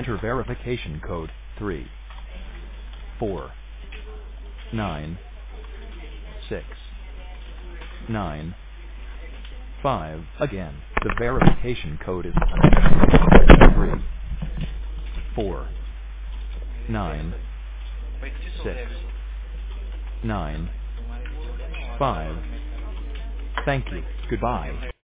enter verification code 3, 4, 9, 6, 9, 5. Again, the verification code is 3, 4, 9, 6, 9, 5. Thank you. Goodbye.